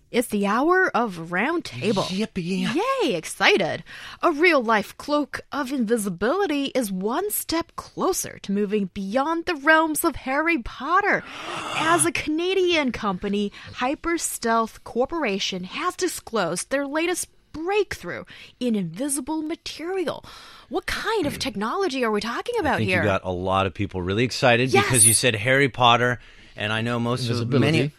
It's the hour of Round Table. Yippee. Yay, excited. A real-life cloak of invisibility is one step closer to moving beyond the realms of Harry Potter. As a Canadian company, Hyper Stealth Corporation has disclosed their latest breakthrough in invisible material. What kind of technology are we talking about I think here? you got a lot of people really excited Yes. because you said Harry Potter, and I know most of Invisibility.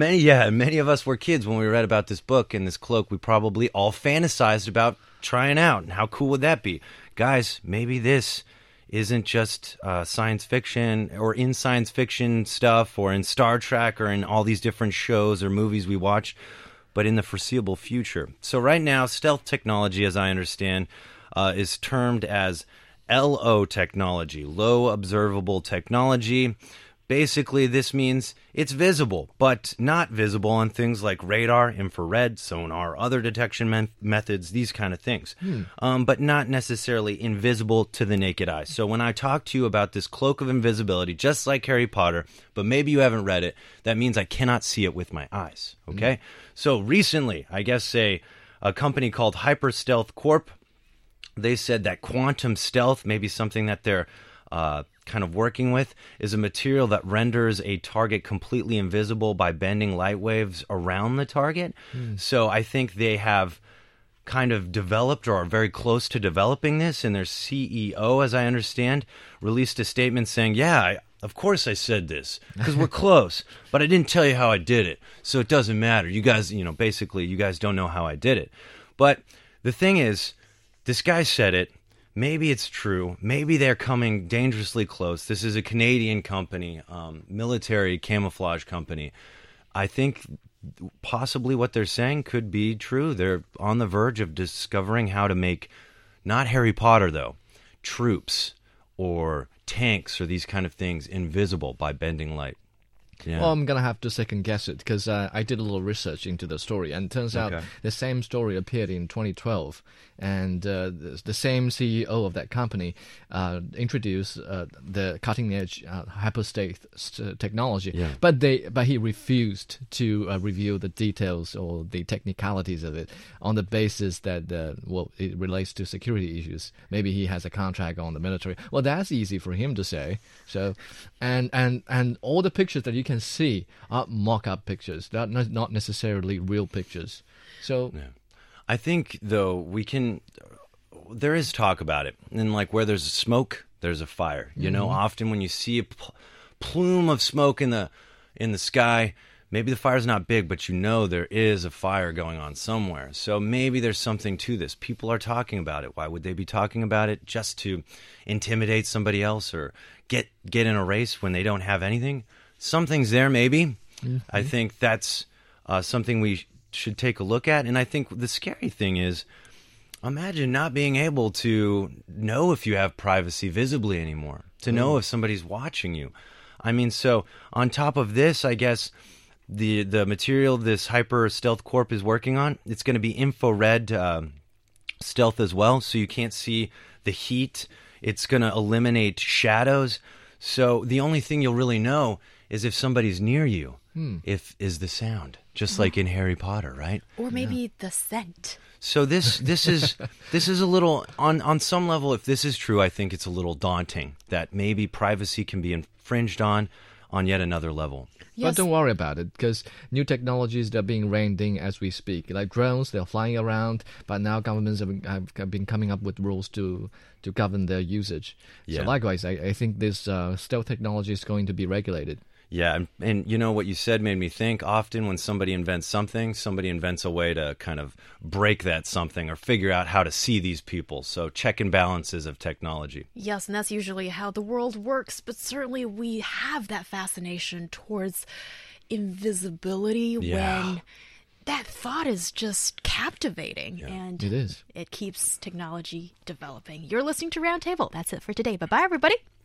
many of us were kids when we read about this book and this cloak. We probably all fantasized about trying out, and how cool would that be? Guys, maybe this isn't just science fiction or in science fiction stuff or in Star Trek or in all these different shows or movies we watch, but in the foreseeable future. So right now, stealth technology, as I understand, is termed as LO technology, low observable technology. Basically, this means it's visible, but not visible on things like radar, infrared, sonar, other detection methods, these kind of things, but not necessarily invisible to the naked eye. So when I talk to you about this cloak of invisibility, just like Harry Potter, but maybe you haven't read it, that means I cannot see it with my eyes, okay? So recently, I guess a company called Hyper Stealth Corp, they said that quantum stealth, maybe something that they're kind of working with, is a material that renders a target completely invisible by bending light waves around the target. So I think they have kind of developed or are very close to developing this, and their CEO, as I understand, released a statement saying, of course I said this because we're close, but I didn't tell you how I did it, so it doesn't matter. You guys, basically you guys don't know how I did it. But the thing is, this guy said it. Maybe it's true. Maybe they're coming dangerously close. This is a Canadian company, military camouflage company. I think possibly what they're saying could be true. They're on the verge of discovering how to make, not Harry Potter though, troops or tanks or these kind of things invisible by bending light. Yeah. Well, I'm going to have to second guess it because I did a little research into the story, and it turns out the same story appeared in 2012, and the same CEO of that company introduced the cutting-edge hyperspace technology, but he refused to reveal the details or the technicalities of it on the basis that it relates to security issues. Maybe he has a contract on the military. Well, that's easy for him to say. So, and all the pictures that you can see are mock-up pictures. They're not necessarily real pictures. So, I think though there is talk about it, and like where there's smoke, there's a fire. You know, often when you see a plume of smoke in the sky, maybe the fire's not big, but you know there is a fire going on somewhere. So maybe there's something to this. People are talking about it. Why would they be talking about it? Just to intimidate somebody else or get in a race when they don't have anything? Something's there, maybe. I think that's something we should take a look at. And I think the scary thing is, imagine not being able to know if you have privacy visibly anymore, to know if somebody's watching you. I mean, so on top of this, I guess the material this Hyper Stealth Corp is working on, it's going to be infrared stealth as well, so you can't see the heat. It's going to eliminate shadows. So the only thing you'll really know is if somebody's near you, is the sound, just like in Harry Potter, right? Or maybe the scent. So this is a little, on some level, if this is true, I think it's a little daunting that maybe privacy can be infringed on yet another level. Yes. But don't worry about it, because new technologies that are being reined in as we speak, like drones, they're flying around, but now governments have been coming up with rules to govern their usage. Yeah. So likewise, I think this stealth technology is going to be regulated. Yeah, and you know what you said made me think. Often when somebody invents something, somebody invents a way to kind of break that something or figure out how to see these people. So check and balances of technology. Yes, and that's usually how the world works, but certainly we have that fascination towards invisibility when that thought is just captivating, and It is. it keeps technology developing. You're listening to Roundtable. That's it for today. Bye-bye, everybody.